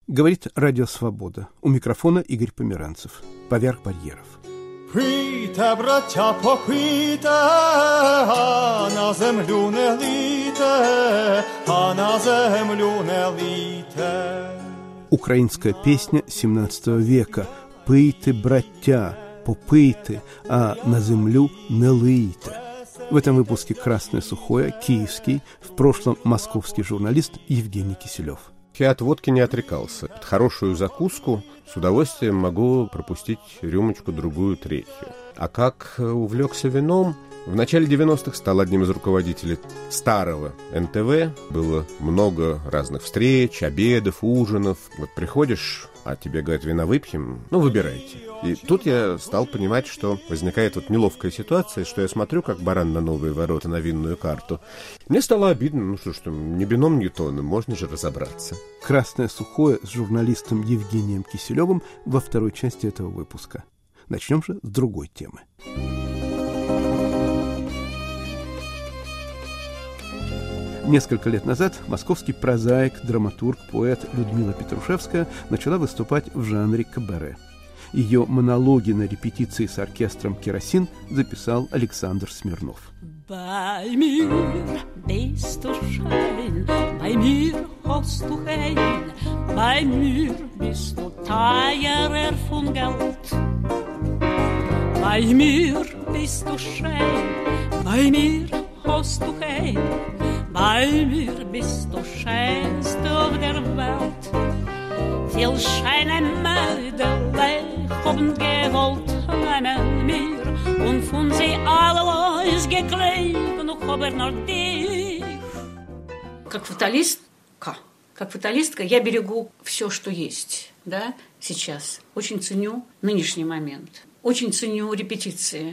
Говорит Радио Свобода. У микрофона Игорь Померанцев. Поверх барьеров. Пийте, браття, попийте, а на землю не лийте, а на землю не лийте. Украинская песня XVII века. «Пийте, браття, попийте, а на землю не лийте». В этом выпуске «Красное сухое», киевский, в прошлом московский журналист Евгений Киселев. Я от водки не отрекался. Под хорошую закуску с удовольствием могу пропустить рюмочку, другую, третью. А как увлекся вином, в начале 90-х стал одним из руководителей старого НТВ. Было много разных встреч, обедов, ужинов. Вот приходишь, а тебе говорят, вина выпьем, выбирайте. И тут я стал понимать, что возникает вот неловкая ситуация, что я смотрю, как баран на новые ворота, на винную карту. Мне стало обидно, что ни бином, ни тоном, можно же разобраться. «Красное сухое» с журналистом Евгением Киселевым во второй части этого выпуска. Начнем же с другой темы. Несколько лет назад московский прозаик, драматург, поэт Людмила Петрушевская начала выступать в жанре кабаре. Ее монологи на репетиции с оркестром «Керосин» записал Александр Смирнов. Bei mir bist du schön, bei mir hast du Heil, bei mir bist du teurer von Geld. Bei mir bist du schön, bei mir hast du Heil, bei mir bist du schönst auf der Welt. Viel scheine Mädel haben gewollt meinen mir, und von sie alle ist geklebt, noch aber nur dich. Как фаталистка я берегу все, что есть, да, сейчас. Очень ценю нынешний момент. Очень ценю репетиции.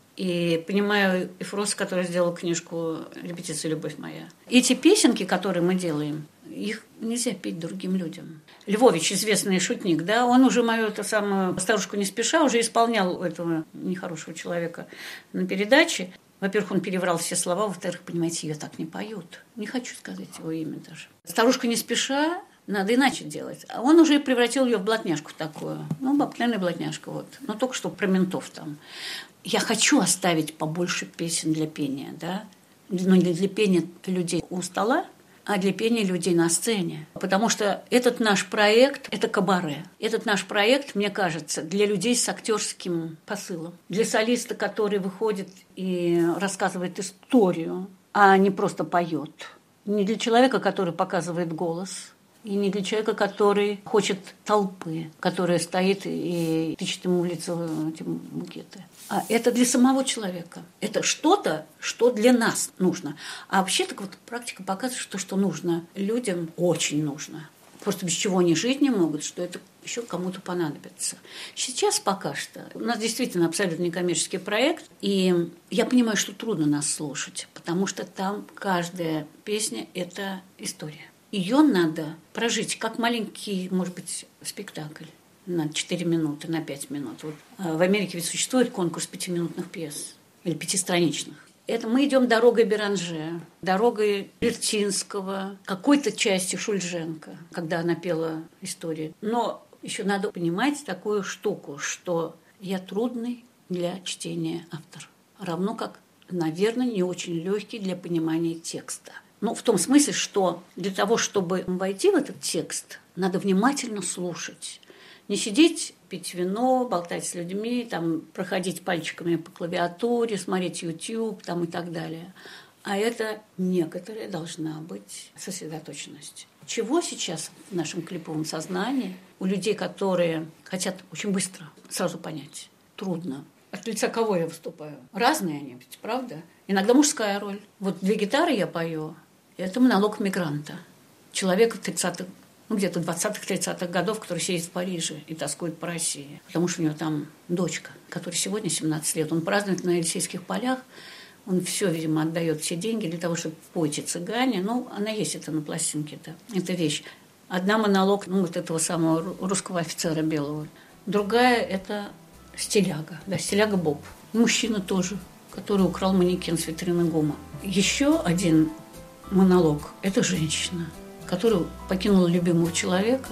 И понимаю Эфрос, который сделал книжку «Репетиция. Любовь моя». Эти песенки, которые мы делаем, их нельзя петь другим людям. Львович, известный шутник, да, он уже мою самую «Старушку не спеша» уже исполнял этого нехорошего человека на передаче. Во-первых, он переврал все слова, во-вторых, понимаете, ее так не поют. Не хочу сказать его имя даже. «Старушку не спеша» надо иначе делать. А он уже превратил ее в блатняшку такую. Обыкновенная блатняшка, вот. Но только что про ментов там. Я хочу оставить побольше песен для пения, да. Но не для пения людей у стола, а для пения людей на сцене. Потому что этот наш проект – это кабаре. Этот наш проект, мне кажется, для людей с актерским посылом. Для солиста, который выходит и рассказывает историю, а не просто поет. Не для человека, который показывает голос. И не для человека, который хочет толпы, которая стоит и тычет ему в лицо эти букеты. А это для самого человека. Это что-то, что для нас нужно. А вообще так вот практика показывает, что нужно людям, очень нужно. Просто без чего они жить не могут, что это еще кому-то понадобится. Сейчас пока что у нас действительно абсолютно некоммерческий проект, и я понимаю, что трудно нас слушать, потому что там каждая песня – это история. Ее надо прожить, как маленький, может быть, спектакль на 4 минуты, на 5 минут. Вот. В Америке ведь существует конкурс 5-минутных пьес или 5-страничных. Это мы идем дорогой Беранже, дорогой Вертинского, какой-то частью Шульженко, когда она пела истории. Но еще надо понимать такую штуку, что я трудный для чтения автор. Равно как, наверное, не очень легкий для понимания текста. В том смысле, что для того, чтобы войти в этот текст, надо внимательно слушать. Не сидеть, пить вино, болтать с людьми, проходить пальчиками по клавиатуре, смотреть YouTube и так далее. А это некоторая должна быть сосредоточенность. Чего сейчас в нашем клиповом сознании у людей, которые хотят очень быстро сразу понять, трудно. От лица кого я выступаю? Разные они, ведь, правда? Иногда мужская роль. Вот 2 гитары я пою. Это монолог мигранта. Человека в 30-х, где-то 20-30-х годов, который сидит в Париже и тоскует по России. Потому что у него там дочка, которой сегодня 17 лет. Он празднует на Елисейских полях. Он все, видимо, отдает все деньги для того, чтобы пойти цыгане. Она есть это на пластинке-то. Это вещь. Одна монолог этого самого русского офицера белого. Другая – это стиляга. Да, стиляга Боб. Мужчина тоже, который украл манекен с витрины ГУМа. Еще один монолог – это женщина, которая покинула любимого человека,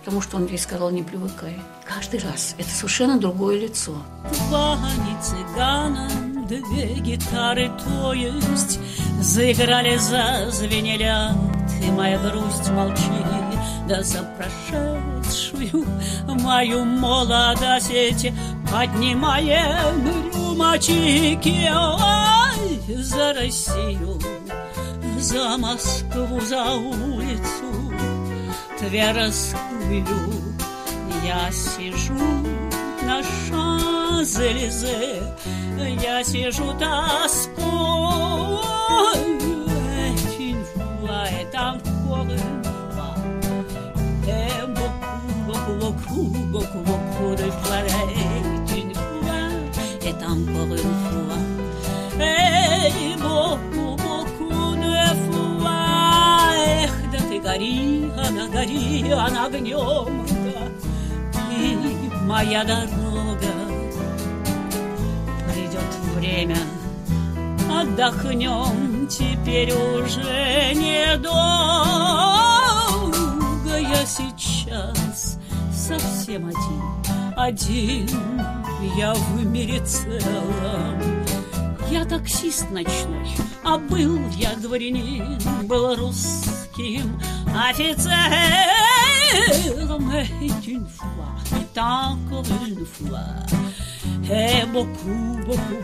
потому что он ей сказал: не привыкай. Каждый раз это совершенно другое лицо. Два цыгана, две гитары, то есть, заиграли, зазвенели, ты, моя грусть, молчи, да за прошедшую мою молодость поднимаем рюмочки. Ой, за Россию, за Москву, за улицу Тверскую. Я сижу на Шанзелизе, я сижу тоской. Une fois est encore une fois, et beaucoup de fois, une fois est encore une fois, et beaucoup de fois. Эх, да ты гори, она огнем, и моя дорога. Придет время, отдохнем, теперь уже недолго. Я сейчас совсем один, я в мире целом. Я таксист ночной, а был я дворянин, был русским офицером. Une fois, et encore une fois, et beaucoup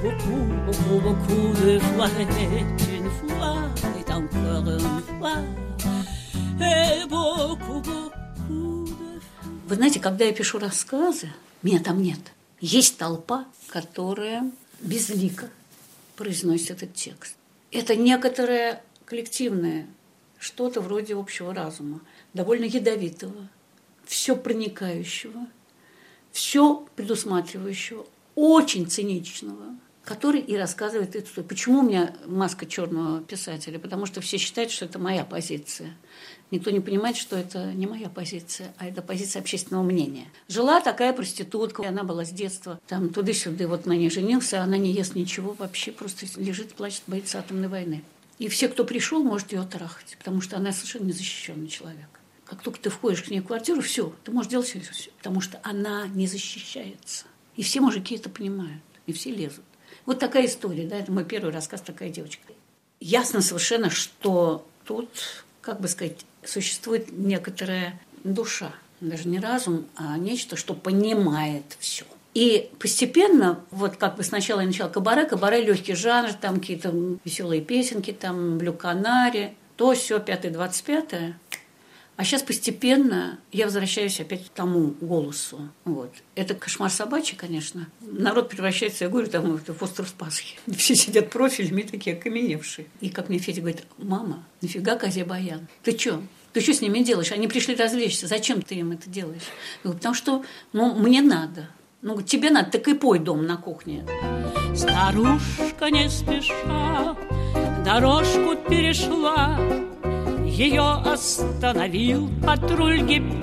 de fois, et une fois, et encore une fois, et beaucoup de fois. Вы знаете, когда я пишу рассказы, меня там нет. Есть толпа, которая безлико произносит этот текст. Это некоторое коллективное, что-то вроде общего разума, довольно ядовитого, все проникающего, все предусматривающего, очень циничного, который и рассказывает эту историю. Почему у меня маска черного писателя? Потому что все считают, что это моя позиция. Никто не понимает, что это не моя позиция, а это позиция общественного мнения. Жила такая проститутка, и она была с детства там туда-сюда, вот на ней женился, она не ест ничего вообще, просто лежит, плачет, боится атомной войны. И все, кто пришел, может ее трахать, потому что она совершенно незащищенный человек. Как только ты входишь к ней в квартиру, все, ты можешь делать все, потому что она не защищается. И все мужики это понимают, и все лезут. Вот такая история, да, это мой первый рассказ, такая девочка. Ясно совершенно, что тут, как бы сказать, существует некоторая душа, даже не разум, а нечто, что понимает все. И постепенно, вот как бы сначала я начала кабаре легкий жанр, там какие-то веселые песенки, там Блю Канари, то все, 5-25. А сейчас постепенно я возвращаюсь опять к тому голосу. Вот. Это кошмар собачий, конечно. Народ превращается, я говорю, там в остров Пасхи. Все сидят профилями такие окаменевшие. И как мне Федя говорит: мама, нафига козе баян? Ты что с ними делаешь? Они пришли развлечься. Зачем ты им это делаешь? Я говорю: потому что, мне надо. Тебе надо, так и пой дом на кухне. Старушка не спеша дорожку перешла, ее остановил патруль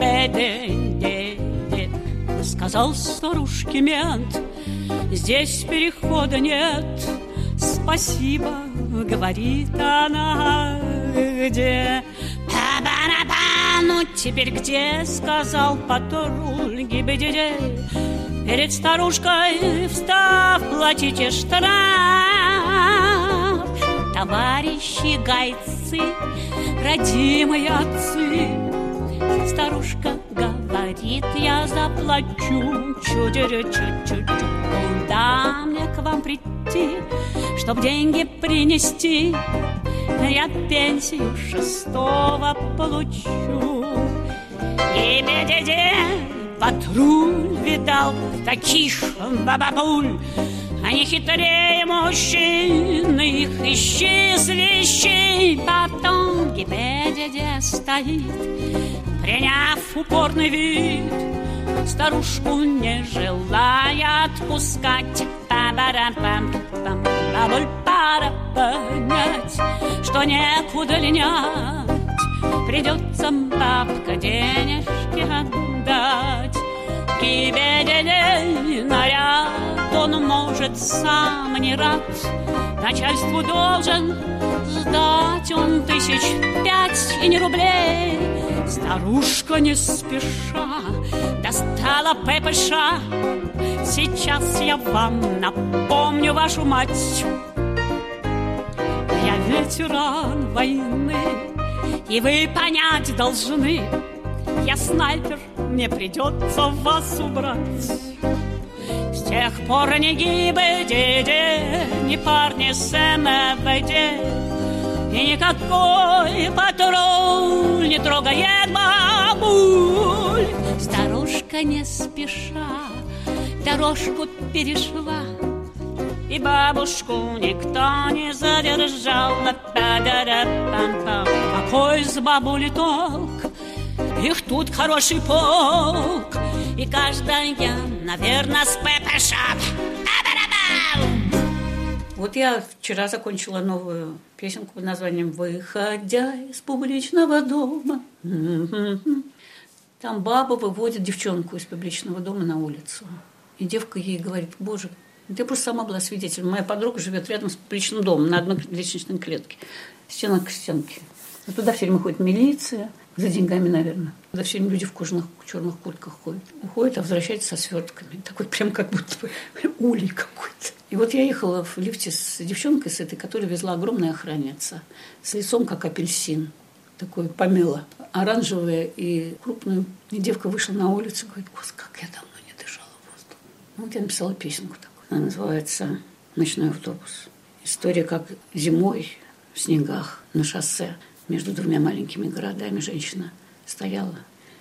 ГИБДД. Сказал старушке мент: здесь перехода нет. Спасибо, говорит она, где? Ну теперь где? Сказал патруль ГИБДД. Перед старушкой встав, платите штраф. Товарищи гайцы, родимые отцы, старушка говорит: я заплачу чуть-чуть. Куда мне к вам прийти, чтоб деньги принести? Я пенсию 6-го получу. И бедеде патруль видал таких бабабуль. Они хитрее мужчин, их исчезли. Потом ГИБДД стоит, приняв упорный вид, старушку не желая отпускать. Бабуль пора понять, что некуда линять. Придется бабка денежки отдать. ГИБДД наряд он может сам не рад. Начальству должен сдать он 5 000 и не рублей. Старушка не спеша достала ППШ. Сейчас я вам напомню вашу мать. Я ветеран войны, и вы понять должны, я снайпер, мне придется вас убрать. С тех пор ни гибы деде, ни парни с МВД, и никакой патруль не трогает бабуль. Старушка не спеша дорожку перешла, и бабушку никто не задержал. Какой с бабули толк? Их тут хороший полк, и каждая, наверное, с ППШ. Вот я вчера закончила новую песенку под названием «Выходя из публичного дома». Там баба выводит девчонку из публичного дома на улицу. И девка ей говорит: боже, я просто сама была свидетелем. Моя подруга живет рядом с публичным домом на одной лестничной клетке. Стена к стенке. И туда все время ходит милиция. За деньгами, наверное. Туда все время люди в кожаных черных куртках ходят. Уходят, а возвращаются со свертками. Такой прям как будто бы улей какой-то. И вот я ехала в лифте с девчонкой, с этой, которая везла огромная охранница. С лицом, как апельсин. Такой помело. Оранжевая и крупная. И девка вышла на улицу и говорит: господи, как я давно не дышала воздухом. Вот я написала песенку такую. Она называется «Ночной автобус». История, как зимой в снегах на шоссе между двумя маленькими городами женщина стояла.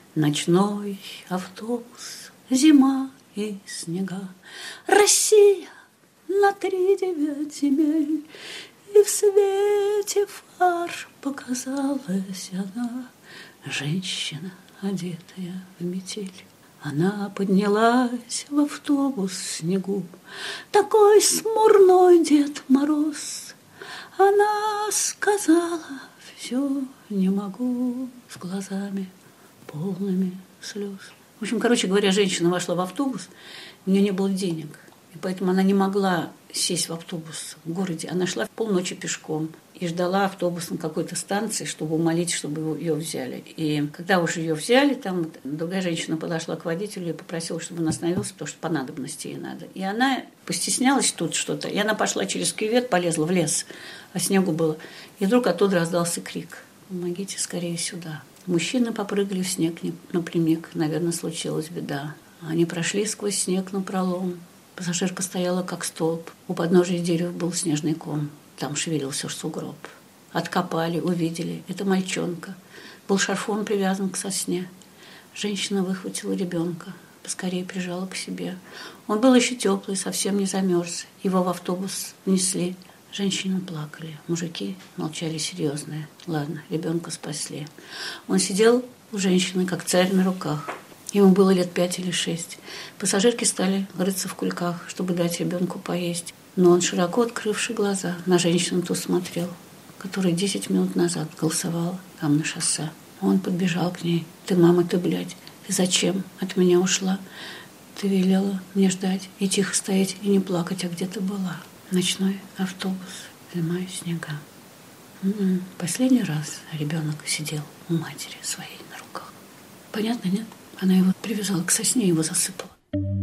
Ночной автобус, зима и снега, Россия на 3-9 земель, и в свете фар показалась она, женщина, одетая в метель. Она поднялась в автобус в снегу, такой смурной Дед Мороз. Она сказала: все не могу, с глазами полными слез. В общем, короче говоря, женщина вошла в автобус, у нее не было денег, и поэтому она не могла сесть в автобус в городе. Она шла полночи пешком и ждала автобус на какой-то станции, чтобы умолить, чтобы ее взяли. И когда уже ее взяли, там другая женщина подошла к водителю и попросила, чтобы он остановился, потому что по надобности ей надо. И она постеснялась тут что-то, и она пошла через кювет, полезла в лес, а снегу было. И вдруг оттуда раздался крик: помогите скорее сюда. Мужчины попрыгали в снег напрямик, наверное, случилась беда. Они прошли сквозь снег напролом. Пассажирка стояла как столб. У подножия дерева был снежный ком. Там шевелился сугроб. Откопали, увидели. Это мальчонка. Был шарфом привязан к сосне. Женщина выхватила ребенка. Поскорее прижала к себе. Он был еще теплый, совсем не замерз. Его в автобус внесли. Женщины плакали. Мужики молчали серьезные. Ладно, ребенка спасли. Он сидел у женщины, как царь на руках. Ему было лет 5 или 6. Пассажирки стали рыться в кульках, чтобы дать ребенку поесть. Но он, широко открывший глаза, на женщину ту смотрел, которая 10 минут назад голосовала там на шоссе. Он подбежал к ней. Ты, мама, ты, блядь, ты зачем от меня ушла? Ты велела мне ждать и тихо стоять и не плакать, а где ты была? Ночной автобус, зима и снега. Последний раз ребенок сидел у матери своей на руках. Понятно, нет? Она его привязала к сосне и его засыпала.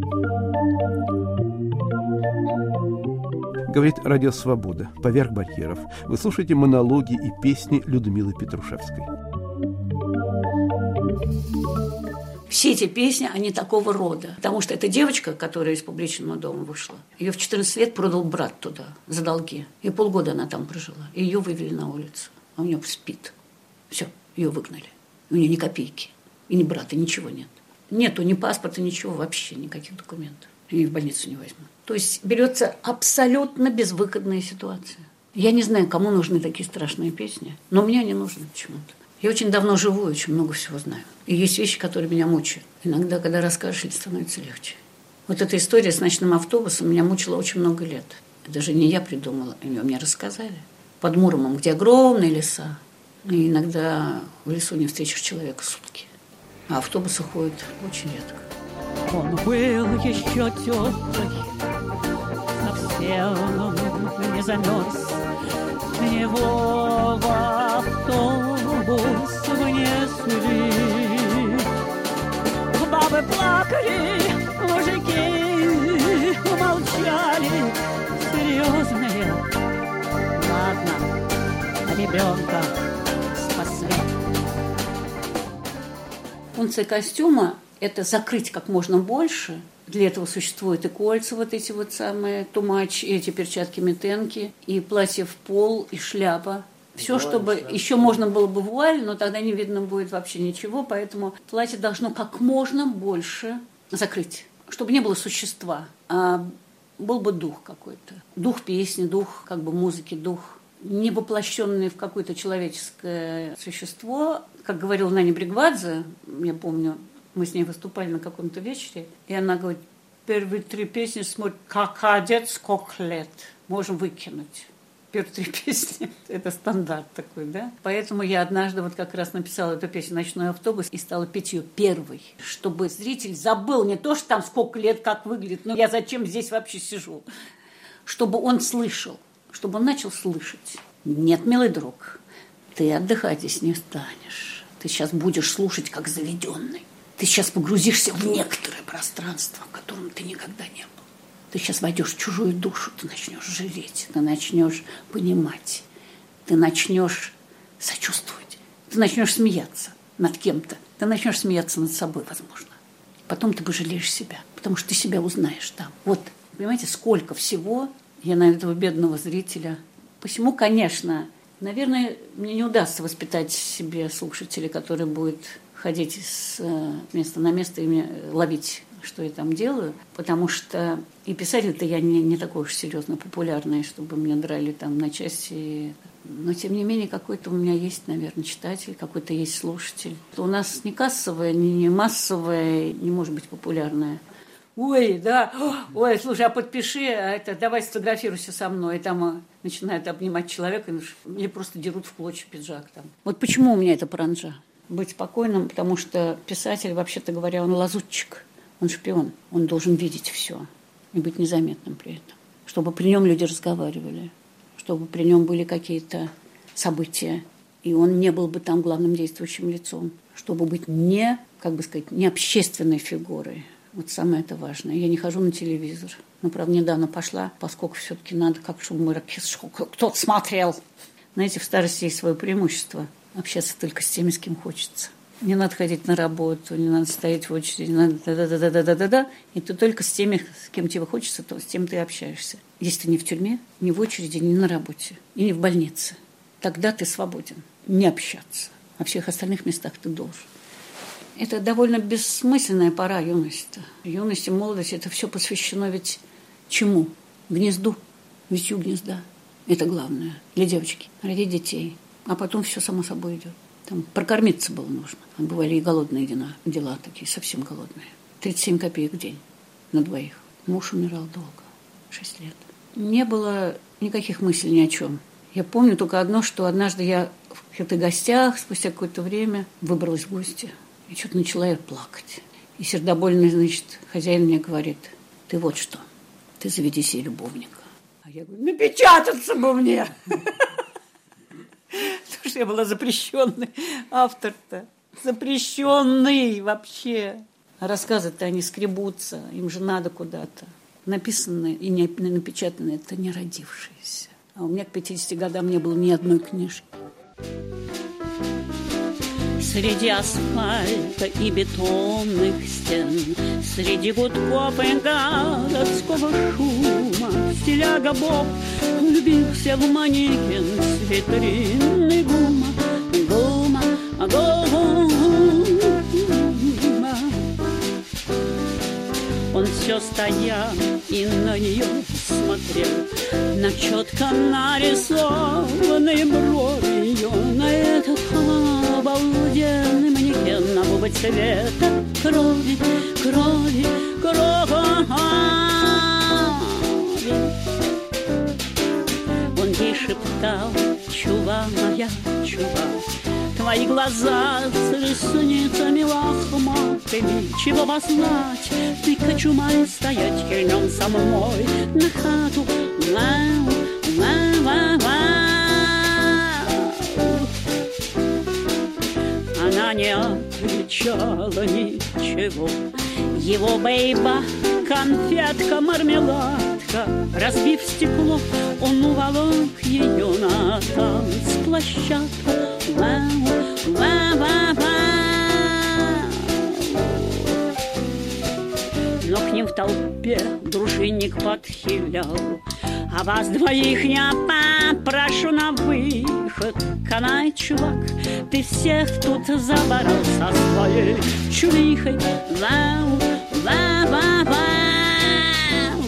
Говорит Радио Свобода. Поверх барьеров. Вы слушаете монологи и песни Людмилы Петрушевской. Все эти песни, они такого рода. Потому что эта девочка, которая из публичного дома вышла, ее в 14 лет продал брат туда за долги. И полгода она там прожила. И ее вывели на улицу. А у нее спит. Все, ее выгнали. У нее ни копейки. И ни брата, ничего нет. Нету ни паспорта, ничего, вообще никаких документов. И в больницу не возьмут. То есть берется абсолютно безвыходная ситуация. Я не знаю, кому нужны такие страшные песни, но мне они нужны почему-то. Я очень давно живу, очень много всего знаю. И есть вещи, которые меня мучают. Иногда, когда расскажешь, становится легче. Вот эта история с ночным автобусом меня мучила очень много лет. Даже не я придумала, мне рассказали. Под Муромом, где огромные леса. И иногда в лесу не встретишь человека сутки. А автобусы ходят очень редко. Он был еще теплый, совсем не замерз. Его автобус внесли. Бабы плакали, мужики молчали, серьезные. Ладно, ребенка спасли. Функция костюма – это закрыть как можно больше. Для этого существуют и кольца, вот эти вот самые тумач, и эти перчатки-метенки, и платье в пол, и шляпа. Все, чтобы еще можно было бы вуаль, но тогда не видно будет вообще ничего, поэтому платье должно как можно больше закрыть, чтобы не было существа, а был бы дух какой-то. Дух песни, дух как бы музыки, дух не воплощенный в какое-то человеческое существо. Как говорила Наня Бригвадзе, я помню, мы с ней выступали на каком-то вечере, и она говорит, первые 3 песни смотрят, как одет, сколько лет, можем выкинуть. Первые 3 песни – это стандарт такой, да? Поэтому я однажды вот как раз написала эту песню «Ночной автобус» и стала петь ее первой, чтобы зритель забыл не то, что там сколько лет, как выглядит, но я зачем здесь вообще сижу, чтобы он слышал, чтобы он начал слышать. Нет, милый друг, ты отдыхать здесь не станешь. Ты сейчас будешь слушать как заведенный. Ты сейчас погрузишься в некоторое пространство, в котором ты никогда не был. Ты сейчас войдешь в чужую душу, ты начнешь жалеть, ты начнешь понимать, ты начнешь сочувствовать, ты начнешь смеяться над кем-то, ты начнешь смеяться над собой, возможно. Потом ты пожалеешь себя, потому что ты себя узнаешь там. Вот, понимаете, сколько всего я на этого бедного зрителя. Посему, конечно, наверное, мне не удастся воспитать себе слушателя, который будет ходить с места на место и ловить, что я там делаю, потому что и писатель-то я не такой уж серьезно популярный, чтобы меня драли там на части. Но, тем не менее, какой-то у меня есть, наверное, читатель, какой-то есть слушатель. У нас не кассовое, не массовое, не может быть популярное. Ой, да, ой, слушай, а подпиши, давай сфотографируйся со мной. И там начинают обнимать человека, или просто дерут в клочья пиджак там. Вот почему у меня это паранджа? Быть спокойным, потому что писатель, вообще-то говоря, он лазутчик, он шпион, он должен видеть все и быть незаметным при этом, чтобы при нем люди разговаривали, чтобы при нем были какие-то события, и он не был бы там главным действующим лицом, чтобы быть не общественной фигурой. Вот самое это важное. Я не хожу на телевизор. Ну, правда, недавно пошла, поскольку все-таки надо, как чтобы кто-то смотрел. Знаете, в старости есть свое преимущество. Общаться только с теми, с кем хочется. Не надо ходить на работу, не надо стоять в очереди, не надо да-да-да-да-да-да. И ты только с теми, с кем тебе хочется, то с тем ты общаешься. Если ты не в тюрьме, не в очереди, не на работе и не в больнице, тогда ты свободен не общаться. Во всех остальных местах ты должен. Это довольно бессмысленная пора юности. Юность и молодость – это все посвящено ведь чему? Гнезду, витью гнезда. Это главное для девочки. Родить детей. А потом все само собой идет. Там прокормиться было нужно. Бывали и голодные дела такие, совсем голодные. 37 копеек в день на двоих. Муж умирал долго, 6 лет. Не было никаких мыслей ни о чем. Я помню только одно, что однажды я в каких-то гостях, спустя какое-то время, выбралась в гости. И что-то начала я плакать. И сердобольный, значит, хозяин мне говорит, ты вот что, ты заведи себе любовника. А я говорю, напечататься бы мне. Потому что я была запрещенный автор-то. Запрещенный вообще. А рассказы-то они скребутся, им же надо куда-то. Написанное и не напечатанное – это не родившееся. А у меня к 50 годам не было ни одной книжки. Среди асфальта и бетонных стен, среди гудков и городского шума, стиляга Боб влюбился в манекен с витрины гума, гума, гума. Он все стоял и на нее смотрел, на четко нарисованные брови ее, на этот обалденный манекен, на губы цвета крови, крови, крови. Он ей шептал, чува моя, чува, твои глаза с ресницами лохматыми, чего вас знать, ты кочумай стоять, идем со мной на хату, она не отвечала ничего. Его бейба, конфетка, мармеладка, разбив стекло, он уволок ее на танцплощадку. Но к ним в толпе дружинник подхилял: а вас двоих я попрошу на выход. Канай, чувак, ты всех тут заборол со своей чувихой. Вау, вау, вау, вау.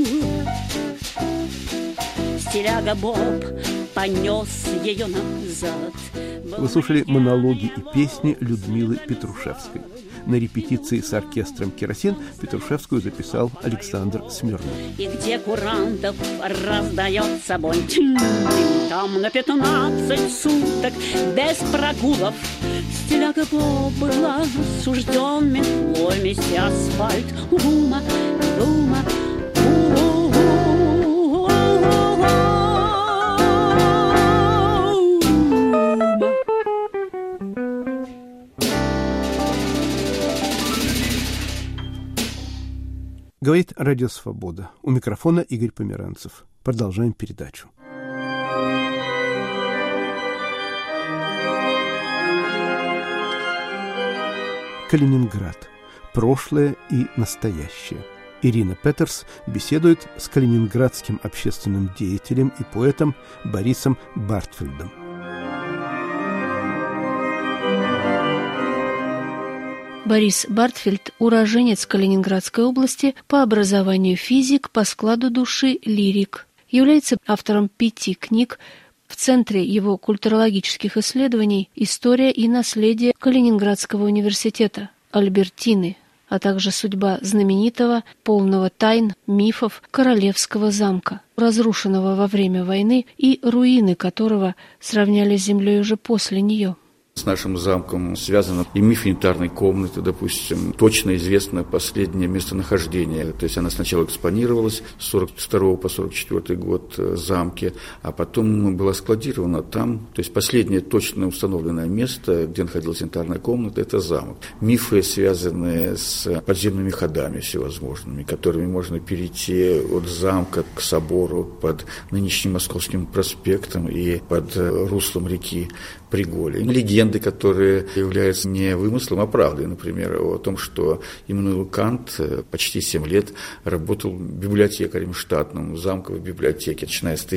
Стиляга Боб понес ее назад. Вы слушали монологи и песни Людмилы Петрушевской. На репетиции с оркестром «Керосин» Петрушевскую записал Александр Смирнов. И где курантов раздается бой, там на 15 суток без прогулов. Стиляга Боб был осужден метлой мести асфальт. Ума, ума, Говорит Радио Свобода. У микрофона Игорь Померанцев. Продолжаем передачу. Калининград. Прошлое и настоящее. Ирина Петерс беседует с калининградским общественным деятелем и поэтом Борисом Бартфельдом. Борис Бартфельд – уроженец Калининградской области, по образованию физик, по складу души лирик. Является автором 5 книг. В центре его культурологических исследований «История и наследие Калининградского университета», «Альбертины», а также судьба знаменитого, полного тайн, мифов Королевского замка, разрушенного во время войны и руины которого сравняли с землей уже после нее. С нашим замком связано и миф янтарной комнаты, допустим, точно известно последнее местонахождение. То есть она сначала экспонировалась с 1942 по 1944 год в замке, а потом была складирована там. То есть последнее точно установленное место, где находилась янтарная комната, это замок. Мифы, связанные с подземными ходами всевозможными, которыми можно перейти от замка к собору под нынешним Московским проспектом и под руслом реки Приголи. Легенды, которые являются не вымыслом, а правдой, например, о том, что Иммануил Кант почти 7 лет работал библиотекарем штатным в замковой библиотеке, начиная с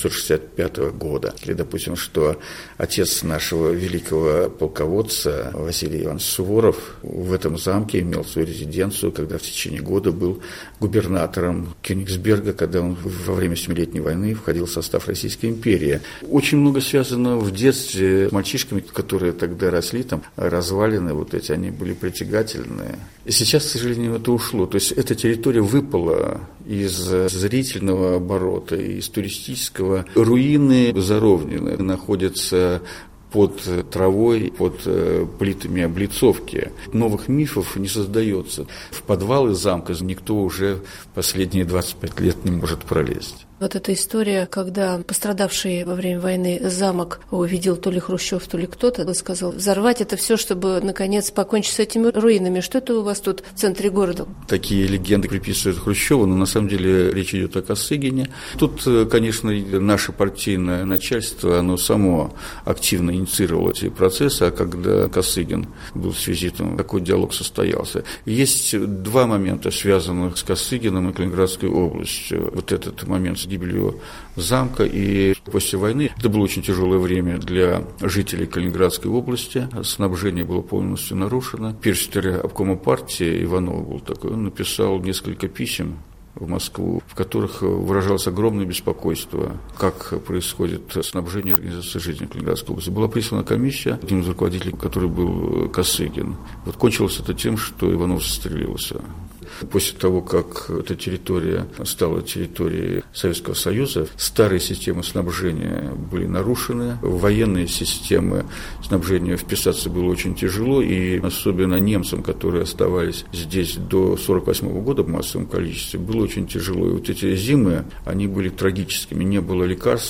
1765 года. Или, допустим, что отец нашего великого полководца Василий Иванович Суворов в этом замке имел свою резиденцию, когда в течение года был губернатором Кёнигсберга, когда он во время Семилетней войны входил в состав Российской империи. Очень много связано в детстве с мальчишками, которые тогда росли, там развалины вот эти, они были притягательные. И сейчас, к сожалению, это ушло. То есть эта территория выпала из зрительного оборота, из туристического. Руины заровнены, находятся под травой, под плитами облицовки. Новых мифов не создается. В подвалы замка никто уже последние 25 лет не может пролезть. Вот эта история, когда пострадавший во время войны замок увидел то ли Хрущев, то ли кто-то, сказал взорвать это все, чтобы, наконец, покончить с этими руинами. Что это у вас тут в центре города? Такие легенды приписывают Хрущеву, но на самом деле речь идет о Косыгине. Тут, конечно, наше партийное начальство, оно само активно инициировало эти процессы, а когда Косыгин был с визитом, такой диалог состоялся. Есть 2 момента, связанных с Косыгином и Калининградской областью. Вот этот момент с гибелью замка и после войны. Это было очень тяжелое время для жителей Калининградской области. Снабжение было полностью нарушено. Первый секретарь обкома партии Иванов был такой. Он написал несколько писем в Москву, в которых выражалось огромное беспокойство, как происходит снабжение организации жизни Калининградской области. Была прислана комиссия, одним из руководителей, который был Косыгин. Вот кончилось это тем, что Иванов застрелился. После того, как эта территория стала территорией Советского Союза, старые системы снабжения были нарушены, в военные системы снабжения вписаться было очень тяжело, и особенно немцам, которые оставались здесь до 1948 года в массовом количестве, было очень тяжело. И вот эти зимы, они были трагическими, не было лекарств,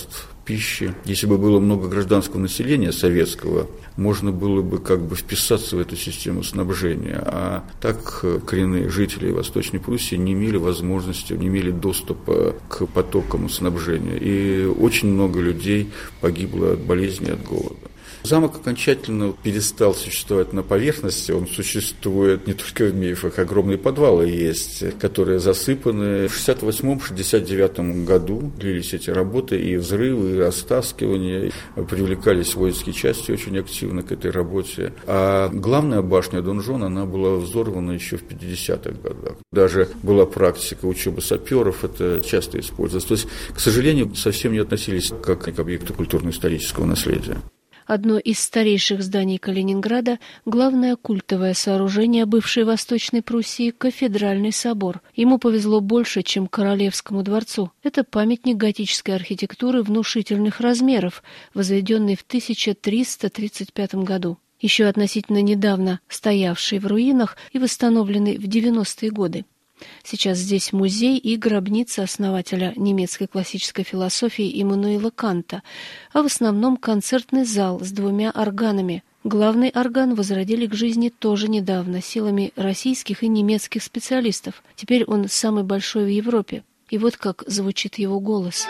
пищи. Если бы было много гражданского населения советского, можно было бы как бы вписаться в эту систему снабжения. А так коренные жители Восточной Пруссии не имели возможности, не имели доступа к потокам снабжения. И очень много людей погибло от болезней, от голода. Замок окончательно перестал существовать на поверхности, он существует не только в мифах, огромные подвалы есть, которые засыпаны. В 1968-1969 году длились эти работы, и взрывы, и растаскивания, привлекались воинские части очень активно к этой работе. А главная башня донжона, она была взорвана еще в 50-х годах. Даже была практика учебы саперов, это часто использовалось. То есть, к сожалению, совсем не относились как к объекту культурно-исторического наследия. Одно из старейших зданий Калининграда – главное культовое сооружение бывшей Восточной Пруссии – Кафедральный собор. Ему повезло больше, чем Королевскому дворцу. Это памятник готической архитектуры внушительных размеров, возведенный в 1335 году. Еще относительно недавно стоявший в руинах и восстановленный в 90-е годы. Сейчас здесь музей и гробница основателя немецкой классической философии Иммануила Канта, а в основном концертный зал с 2 органами. Главный орган возродили к жизни тоже недавно силами российских и немецких специалистов. Теперь он самый большой в Европе. И вот как звучит его голос.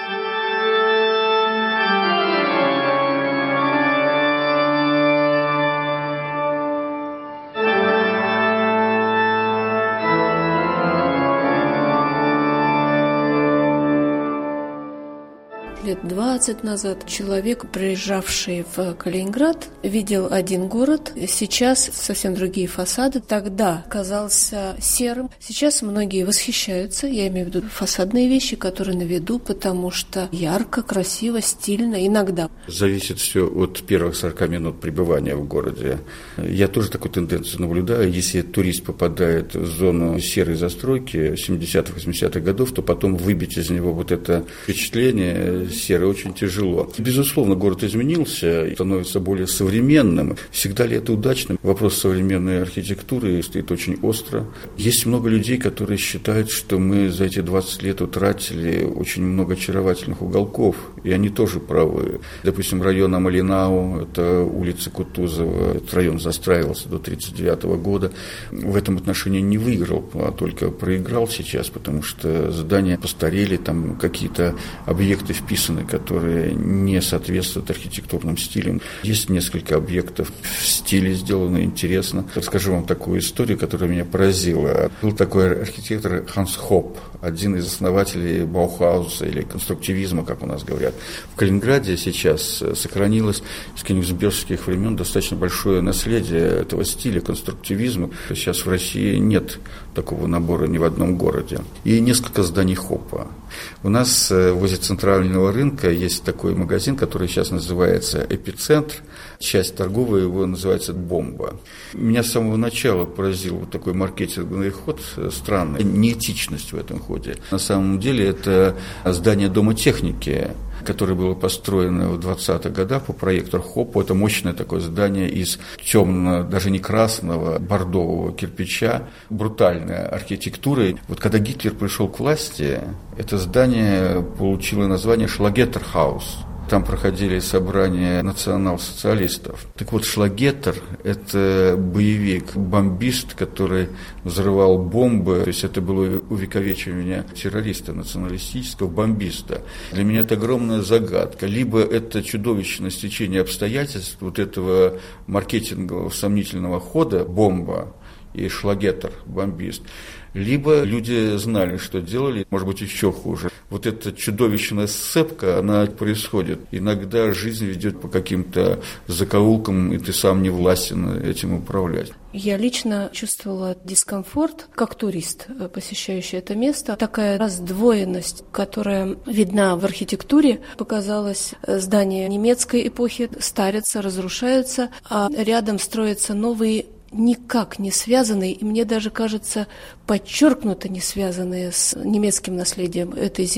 Лет 20 назад человек, приезжавший в Калининград, видел один город. Сейчас совсем другие фасады. Тогда казался серым. Сейчас многие восхищаются. Я имею в виду фасадные вещи, которые на виду, потому что ярко, красиво, стильно, иногда. Зависит все от первых 40 минут пребывания в городе. Я тоже такую тенденцию наблюдаю. Если турист попадает в зону серой застройки 70-х, 80-х годов, то потом выбить из него вот это впечатление серый очень тяжело. Безусловно, город изменился и становится более современным. Всегда ли это удачно? Вопрос современной архитектуры стоит очень остро. Есть много людей, которые считают, что мы за эти 20 лет утратили очень много очаровательных уголков, и они тоже правы. Допустим, район Амалинау, это улица Кутузова, этот район застраивался до 1939 года. В этом отношении не выиграл, а только проиграл сейчас, потому что здания постарели, там какие-то объекты вписаны, которые не соответствуют архитектурным стилям. Есть несколько объектов в стиле сделано интересно. Расскажу вам такую историю, которая меня поразила. Был такой архитектор Ханс Хопп, один из основателей Баухауса или конструктивизма, как у нас говорят. В Калининграде сейчас сохранилось с кенигсбергских времен достаточно большое наследие этого стиля конструктивизма. Сейчас в России нет такого набора ни в одном городе. И несколько зданий Хоппа. У нас возле центрального рынка есть такой магазин, который сейчас называется «Эпицентр». Часть торговая его называется «Бомба». Меня с самого начала поразил вот такой маркетинговый ход странный, неэтичность в этом ходе. На самом деле это здание Дома техники, которое было построено в 20-х годах по проекту Хоппа. Это мощное такое здание из темного, даже не красного, бордового кирпича, брутальная архитектура. Вот когда Гитлер пришел к власти, это здание получило название Шлагеттерхаус. Там проходили собрания национал-социалистов. Так вот, Шлагеттер – это боевик, бомбист, который взрывал бомбы. То есть это было увековечивание террориста, националистического бомбиста. Для меня это огромная загадка. Либо это чудовищное стечение обстоятельств вот этого маркетингового сомнительного хода бомба и Шлагеттер, бомбист. Либо люди знали, что делали, может быть, еще хуже. Вот эта чудовищная сцепка, она происходит. Иногда жизнь ведет по каким-то закоулкам, и ты сам не властен этим управлять. Я лично чувствовала дискомфорт, как турист, посещающий это место. Такая раздвоенность, которая видна в архитектуре. Показалось, здания немецкой эпохи старятся, разрушаются, а рядом строятся новые, никак не связанные, и мне даже кажется, подчеркнуто не связанные с немецким наследием этой земли.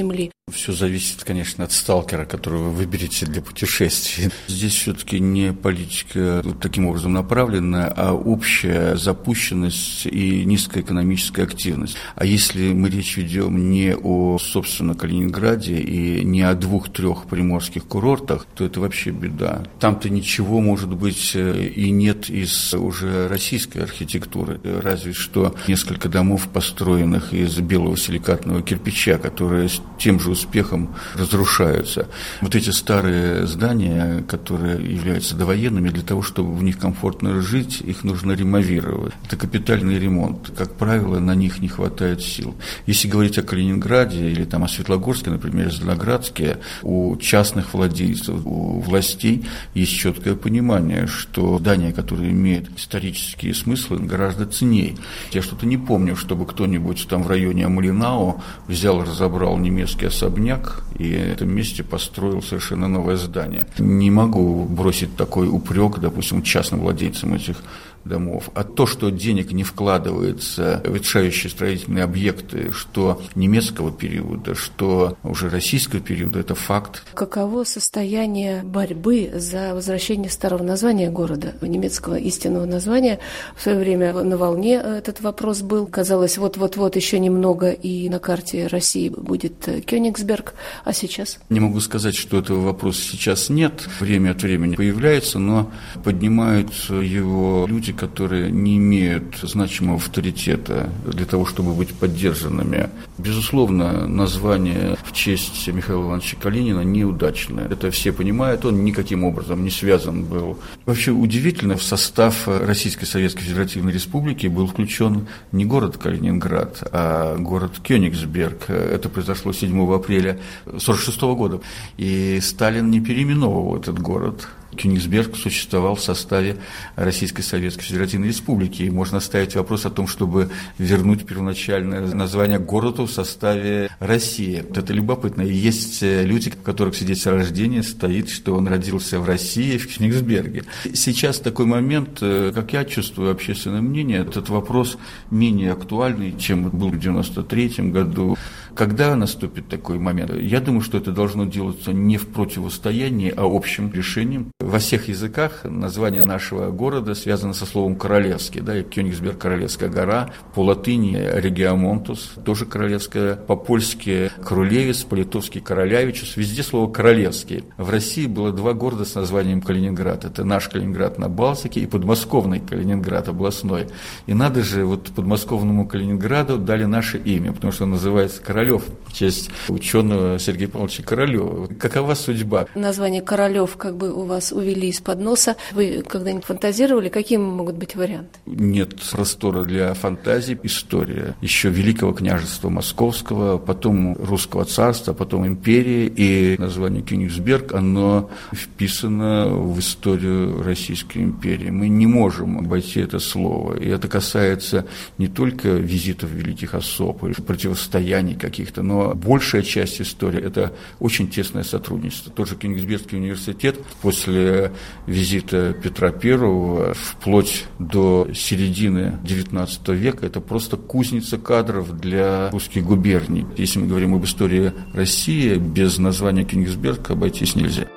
Все зависит, конечно, от сталкера, которого вы выберете для путешествий. Здесь все-таки не политика таким образом направлена, а общая запущенность и низкая экономическая активность. А если мы речь ведем не о, собственно, Калининграде и не о 2-3 приморских курортах, то это вообще беда. Там-то ничего, может быть, и нет из уже российской архитектуры. Разве что несколько домов, построенных из белого силикатного кирпича, которые с тем же успехом разрушаются. Вот эти старые здания, которые являются довоенными, для того, чтобы в них комфортно жить, их нужно ремовировать. Это капитальный ремонт. Как правило, на них не хватает сил. Если говорить о Калининграде или там о Светлогорске, например, Зеленоградске, у частных владельцев, у властей есть четкое понимание, что здания, которые имеют исторические смыслы, гораздо ценнее. Я что-то не помню, чтобы кто-нибудь там в районе Амалинау взял и разобрал немецкий особняк и в этом месте построил совершенно новое здание. Не могу бросить такой упрек, допустим, частным владельцам этих домов. А то, что денег не вкладывается в решающие строительные объекты, что немецкого периода, что уже российского периода, это факт. Каково состояние борьбы за возвращение старого названия города, немецкого истинного названия? В свое время на волне этот вопрос был. Казалось, вот-вот-вот еще немного, и на карте России будет Кёнигсберг. А сейчас? Не могу сказать, что этого вопроса сейчас нет. Время от времени появляется, но поднимают его люди, которые не имеют значимого авторитета для того, чтобы быть поддержанными. Безусловно, название в честь Михаила Ивановича Калинина неудачное. Это все понимают, он никаким образом не связан был. Вообще удивительно, в состав Российской Советской Федеративной Республики был включен не город Калининград, а город Кёнигсберг. Это произошло 7 апреля 1946 года. И Сталин не переименовывал этот город. Кёнигсберг существовал в составе Российской Советской Федеративной Республики. И можно ставить вопрос о том, чтобы вернуть первоначальное название городу в составе России. Вот это любопытно. И есть люди, у которых свидетельство о рождении стоит, что он родился в России, в Кёнигсберге. Сейчас такой момент, как я чувствую общественное мнение, этот вопрос менее актуальный, чем был в 1993 году. Когда наступит такой момент? Я думаю, что это должно делаться не в противостоянии, а общим решением. Во всех языках название нашего города связано со словом «королевский». Да, Кёнигсберг – Королевская гора, по латыни Региамонтус, тоже королевская, по-польски Крулевец, по-литовски Королявичус, везде слово «королевский». В России было 2 города с названием Калининград. Это наш Калининград на Балтике и подмосковный Калининград областной. И надо же, вот подмосковному Калининграду дали наше имя, потому что он называется Королев, в честь ученого Сергея Павловича Королева. Какова судьба? Название Королев как бы у вас увели из-под носа. Вы когда-нибудь фантазировали, какие могут быть варианты? Нет простора для фантазии. История еще Великого княжества Московского, потом Русского царства, потом империи. И название Кёнигсберг, оно вписано в историю Российской империи. Мы не можем обойти это слово. И это касается не только визитов великих особ, или противостояний каких-то, но большая часть истории – это очень тесное сотрудничество. Тот же Кёнигсбергский университет после визита Петра I вплоть до середины XIX века – это просто кузница кадров для русских губерний. Если мы говорим об истории России, без названия Кёнигсберг обойтись нельзя.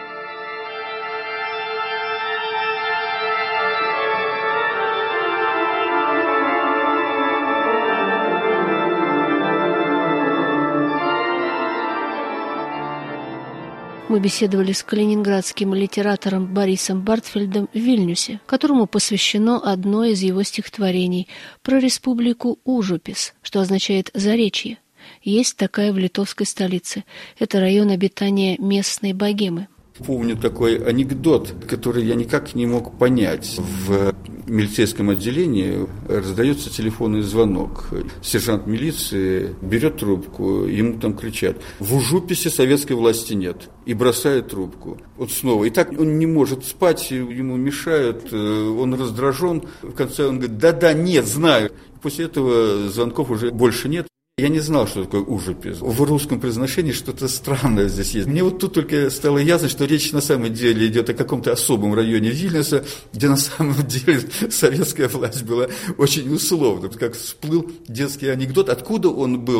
Мы беседовали с калининградским литератором Борисом Бартфельдом в Вильнюсе, которому посвящено одно из его стихотворений про республику Ужупис, что означает «заречье». Есть такая в литовской столице. Это район обитания местной богемы. Помню такой анекдот, который я никак не мог понять. В милицейском отделении раздается телефонный звонок. Сержант милиции берет трубку, ему там кричат: «В Ужуписе советской власти нет», и бросает трубку. Вот снова. И так он не может спать, ему мешают, он раздражен. В конце он говорит: «Да-да, нет, знаю». После этого звонков уже больше нет. Я не знал, что такое Ужупис. В русском произношении что-то странное здесь есть. Мне вот тут только стало ясно, что речь на самом деле идет о каком-то особом районе Вильнюса, где на самом деле советская власть была очень условна. Как всплыл детский анекдот, откуда он был,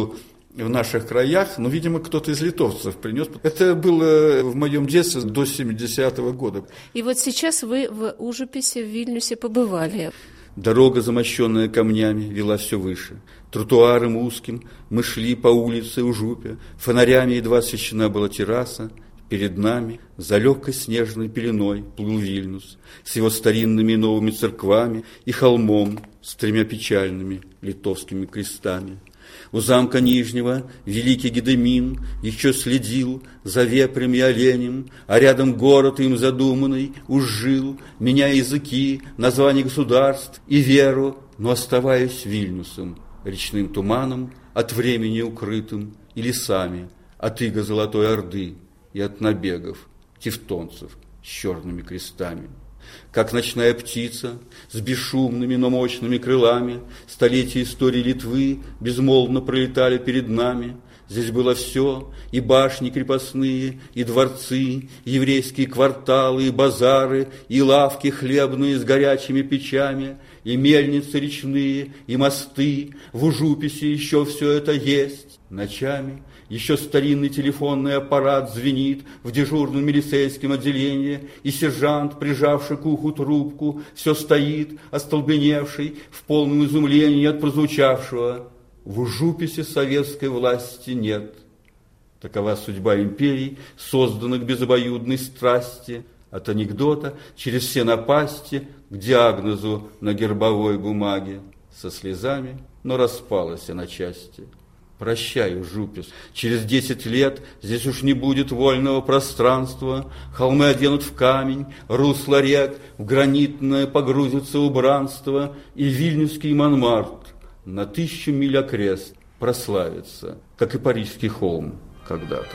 в наших краях, но, видимо, кто-то из литовцев принес. Это было в моем детстве до 70-го года. И вот сейчас вы в Ужуписе, в Вильнюсе побывали. Дорога, замощенная камнями, вела все выше. Тротуаром узким мы шли по улице Ужупя. Фонарями едва освещена была терраса. Перед нами за легкой снежной пеленой плыл Вильнюс с его старинными новыми церквами и холмом с 3 печальными литовскими крестами. У замка Нижнего великий Гедемин еще следил за вепрем и оленем, а рядом город им задуманный уж жил, меняя языки, названия государств и веру, но оставаясь Вильнюсом, речным туманом, от времени укрытым, и лесами, от иго Золотой Орды и от набегов тевтонцев с черными крестами. Как ночная птица с бесшумными, но мощными крылами, столетия истории Литвы безмолвно пролетали перед нами. Здесь было все, и башни крепостные, и дворцы, и еврейские кварталы, и базары, и лавки хлебные с горячими печами, и мельницы речные, и мосты. В Ужуписе еще все это есть. Ночами еще старинный телефонный аппарат звенит в дежурном милицейском отделении, и сержант, прижавший к уху трубку, все стоит, остолбеневший, в полном изумлении от прозвучавшего. В Ужуписе советской власти нет. Такова судьба империй, созданных без обоюдной страсти, от анекдота через все напасти к диагнозу на гербовой бумаге. Со слезами, но распалась на части. Прощай, Ужупис, через 10 лет здесь уж не будет вольного пространства, холмы оденут в камень, русло рек в гранитное погрузится убранство, и вильнюсский Монмартр на 1000 миль окрест прославится, как и Парижский холм когда-то.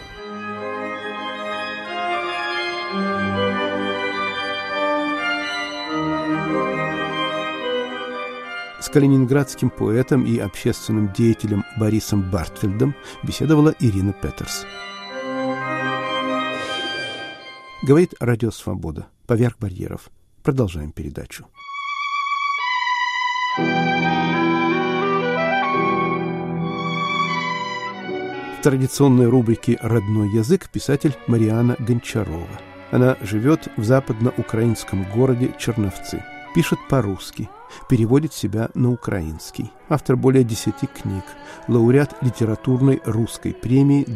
С калининградским поэтом и общественным деятелем Борисом Бартфельдом беседовала Ирина Петерс. Говорит Радио Свобода. Поверх барьеров. Продолжаем передачу. В традиционной рубрике «Родной язык» писатель Мариана Гончарова. Она живет в западноукраинском городе Черновцы. Пишет по-русски, переводит себя на украинский. Автор более 10 книг, лауреат литературной русской премии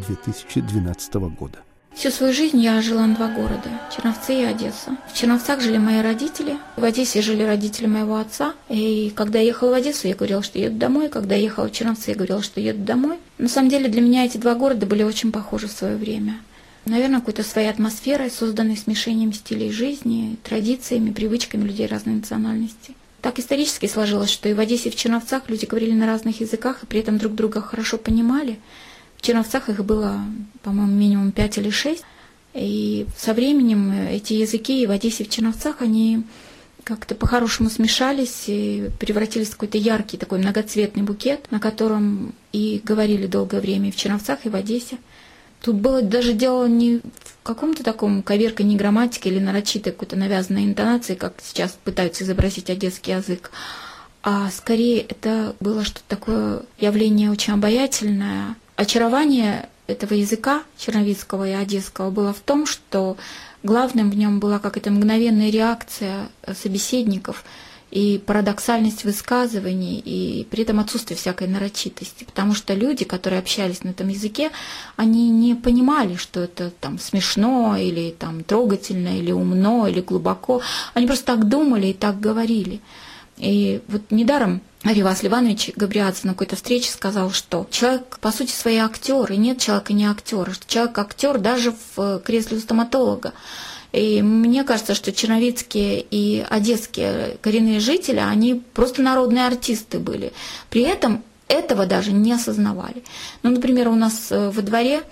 2012 года. Всю свою жизнь я жила на 2 города – Черновцы и Одесса. В Черновцах жили мои родители, в Одессе жили родители моего отца. И когда я ехала в Одессу, я говорила, что еду домой. Когда я ехала в Черновцы, я говорила, что еду домой. На самом деле для меня эти 2 города были очень похожи в свое время. Наверное, какой-то своей атмосферой, созданной смешением стилей жизни, традициями, привычками людей разной национальности. Так исторически сложилось, что и в Одессе, и в Черновцах люди говорили на разных языках, и при этом друг друга хорошо понимали. В Черновцах их было, по-моему, минимум 5 или 6. И со временем эти языки и в Одессе, и в Черновцах, они как-то по-хорошему смешались и превратились в какой-то яркий такой многоцветный букет, на котором и говорили долгое время и в Черновцах, и в Одессе. Тут было даже дело не в каком-то таком коверкании грамматики или нарочитой какой-то навязанной интонации, как сейчас пытаются изобразить одесский язык, а скорее это было что-то такое явление очень обаятельное. Очарование этого языка черновицкого и одесского было в том, что главным в нем была какая-то мгновенная реакция собеседников и парадоксальность высказываний, и при этом отсутствие всякой нарочитости. Потому что люди, которые общались на этом языке, они не понимали, что это там смешно, или там трогательно, или умно, или глубоко. Они просто так думали и так говорили. И вот недаром Аривас Ливанович Габриадзе на какой-то встрече сказал, что человек, по сути своей, актер, и нет человека не актера, что человек актер даже в кресле у стоматолога. И мне кажется, что черновицкие и одесские коренные жители, они просто народные артисты были. При этом этого даже не осознавали. Ну, например, у нас во дворе,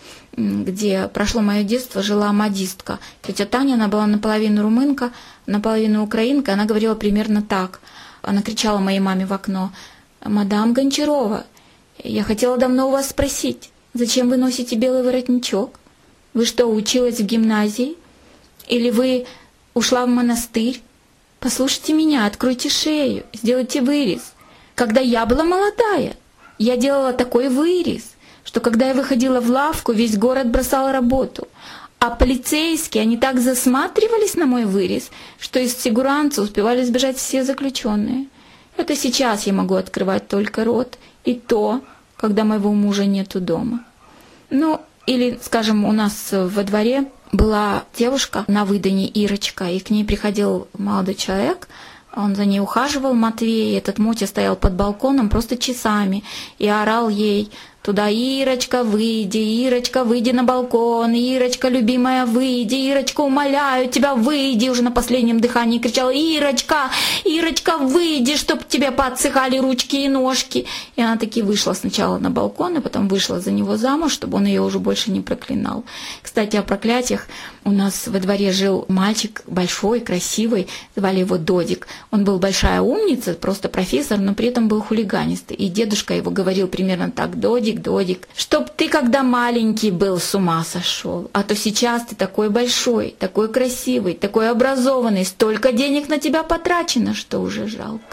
где прошло мое детство, жила модистка. Тетя Таня, она была наполовину румынка, наполовину украинка, она говорила примерно так. Она кричала моей маме в окно: «Мадам Гончарова, я хотела давно у вас спросить, зачем вы носите белый воротничок? Вы что, училась в гимназии? Или вы ушла в монастырь? Послушайте меня, откройте шею, сделайте вырез. Когда я была молодая, я делала такой вырез, что когда я выходила в лавку, весь город бросал работу. А полицейские, они так засматривались на мой вырез, что из сигуранца успевали сбежать все заключенные. Это сейчас я могу открывать только рот, и то, когда моего мужа нету дома. Ну, или, скажем, у нас во дворе была девушка на выдане, Ирочка, и к ней приходил молодой человек, он за ней ухаживал, Матвей, и этот Мотя стоял под балконом просто часами и орал ей туда: «Ирочка, выйди на балкон, Ирочка, любимая, выйди, Ирочка, умоляю тебя, выйди!» Уже на последнем дыхании кричал: «Ирочка, Ирочка, выйди, чтоб тебе поотсыхали ручки и ножки!» И она таки вышла сначала на балкон, и потом вышла за него замуж, чтобы он ее уже больше не проклинал. Кстати, о проклятиях. У нас во дворе жил мальчик большой, красивый, звали его Додик. Он был большая умница, просто профессор, но при этом был хулиганистый. И дедушка его говорил примерно так: «Додик, Додик, чтоб ты, когда маленький был, с ума сошел, а то сейчас ты такой большой, такой красивый, такой образованный, столько денег на тебя потрачено, что уже жалко».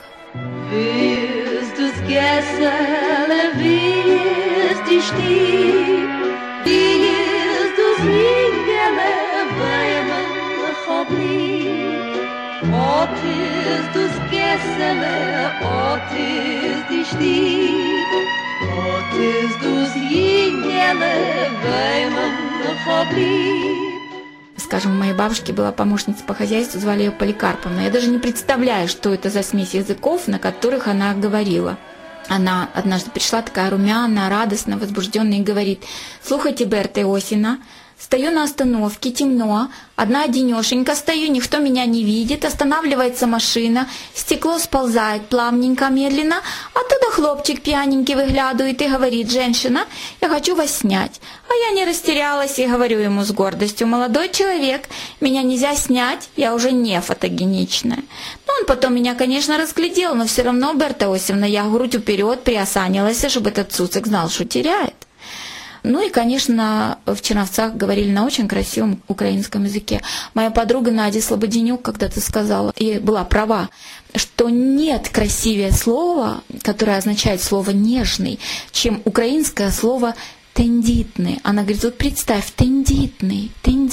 Скажем, у моей бабушки была помощница по хозяйству, звали ее Поликарповна. Я даже не представляю, что это за смесь языков, на которых она говорила. Она однажды пришла такая румяная, радостная, возбужденная и говорит: «Слухайте, Берта Иосина, стою на остановке, темно, одна-одинешенька стою, никто меня не видит, останавливается машина, стекло сползает плавненько, медленно, оттуда хлопчик пьяненький выглядывает и говорит: женщина, я хочу вас снять». А я не растерялась и говорю ему с гордостью: молодой человек, меня нельзя снять, я уже не фотогеничная. Но он потом меня, конечно, разглядел, но все равно, Берта Иосифовна, я грудь вперед приосанилась, чтобы этот цуцик знал, что теряет. Ну и, конечно, в Черновцах говорили на очень красивом украинском языке. Моя подруга Надя Слободенюк когда-то сказала, и была права, что нет красивее слова, которое означает слово «нежный», чем украинское слово «тендитный». Она говорит: вот представь, тендитный,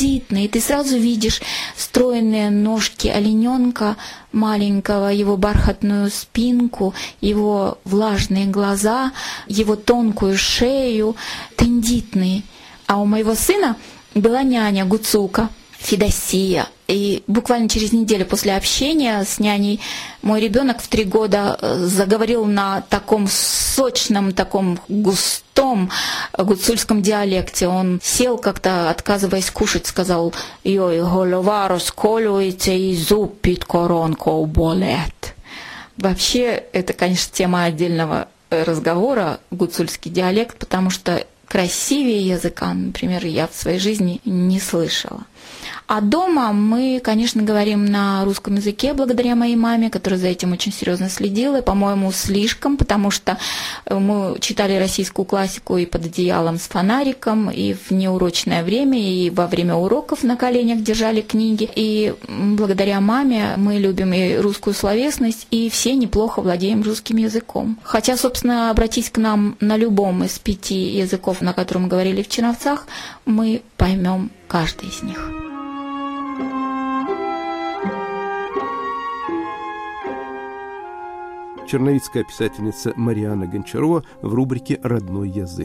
и ты сразу видишь стройные ножки олененка маленького, его бархатную спинку, его влажные глаза, его тонкую шею, тендитный. А у моего сына была няня Гуцулка Федосия. И буквально через неделю после общения с няней мой ребенок в 3 года заговорил на таком сочном, таком густом гуцульском диалекте. Он сел как-то, отказываясь кушать, сказал: «Йой, голова расколюється и зуб під коронкою болит». Вообще, это, конечно, тема отдельного разговора, гуцульский диалект, потому что красивее языка, например, я в своей жизни не слышала. А дома мы, конечно, говорим на русском языке, благодаря моей маме, которая за этим очень серьезно следила, и, по-моему, слишком, потому что мы читали российскую классику и под одеялом с фонариком, и в неурочное время, и во время уроков на коленях держали книги. И благодаря маме мы любим и русскую словесность, и все неплохо владеем русским языком. Хотя, собственно, обратись к нам на любом из 5 языков, на котором мы говорили в Черновцах, мы поймем каждый из них. Черновицкая писательница Марианна Гончарова в рубрике «Родной язык».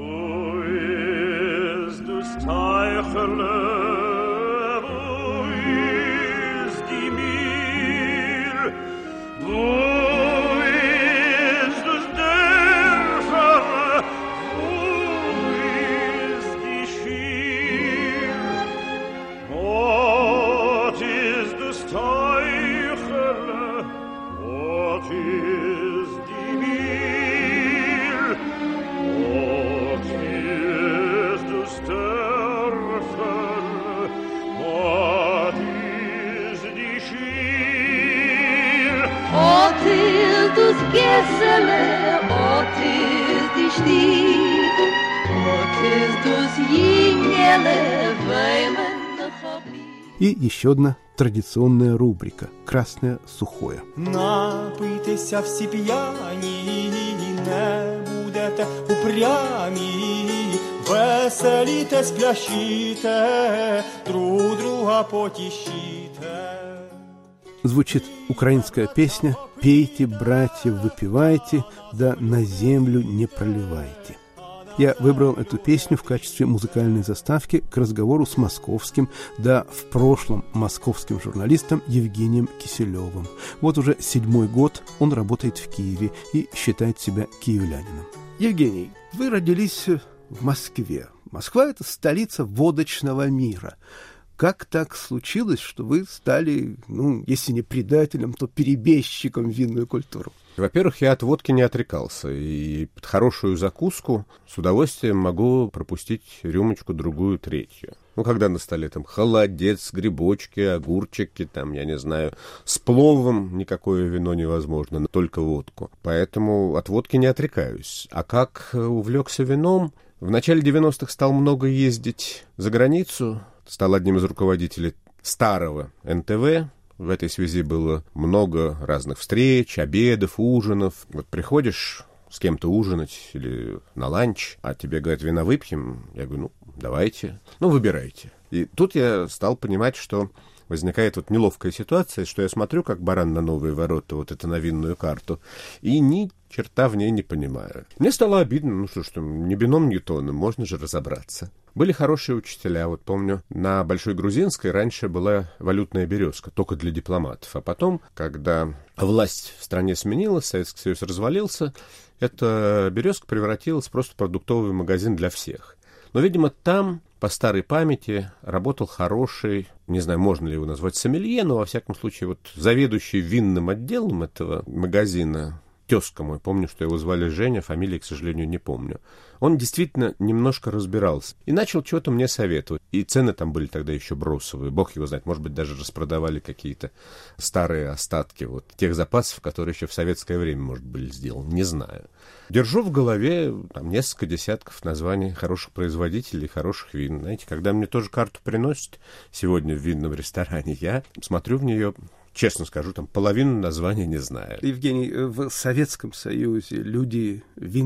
И еще одна традиционная рубрика «Красное сухое». Напийтеся всі п'яні, не буде будьте упрямі, веселіте, сплящите, друг друга потішіте. Звучит украинская песня «Пейте, братья, выпивайте, да на землю не проливайте». Я выбрал эту песню в качестве музыкальной заставки к разговору с московским, да в прошлом московским журналистом Евгением Киселевым. Вот уже 7-й год он работает в Киеве и считает себя киевлянином. Евгений, вы родились в Москве. Москва – это столица водочного мира. Как так случилось, что вы стали, если не предателем, то перебежчиком в винную культуру? Во-первых, я от водки не отрекался, и под хорошую закуску с удовольствием могу пропустить рюмочку, другую, третью. Когда на столе там холодец, грибочки, огурчики, там, я не знаю, с пловом никакое вино невозможно, только водку. Поэтому от водки не отрекаюсь. А как увлекся вином? В начале 90-х стал много ездить за границу, стал одним из руководителей старого НТВ. В этой связи было много разных встреч, обедов, ужинов. Вот приходишь с кем-то ужинать или на ланч, а тебе говорят, вина выпьем. Я говорю, давайте, выбирайте. И тут я стал понимать, что возникает вот неловкая ситуация, что я смотрю, как баран на новые ворота, вот это на винную карту, и ни черта в ней не понимаю. Мне стало обидно, что ни бином, ни тоном, можно же разобраться. Были хорошие учителя, вот помню, на Большой Грузинской раньше была валютная березка, только для дипломатов, а потом, когда власть в стране сменилась, Советский Союз развалился, эта березка превратилась просто в продуктовый магазин для всех. Но, видимо, там, по старой памяти, работал хороший, не знаю, можно ли его назвать сомелье, но, во всяком случае, вот заведующий винным отделом этого магазина, тезка мой, помню, что его звали Женя, фамилии, к сожалению, не помню. Он действительно немножко разбирался и начал что-то мне советовать. И цены там были тогда еще бросовые, бог его знает, может быть, даже распродавали какие-то старые остатки вот тех запасов, которые еще в советское время, может, были сделаны, не знаю. Держу в голове там несколько десятков названий хороших производителей, хороших вин. Знаете, когда мне тоже карту приносят сегодня в винном ресторане, я смотрю в нее, честно скажу, там половину названия не знаю. Евгений, в Советском Союзе люди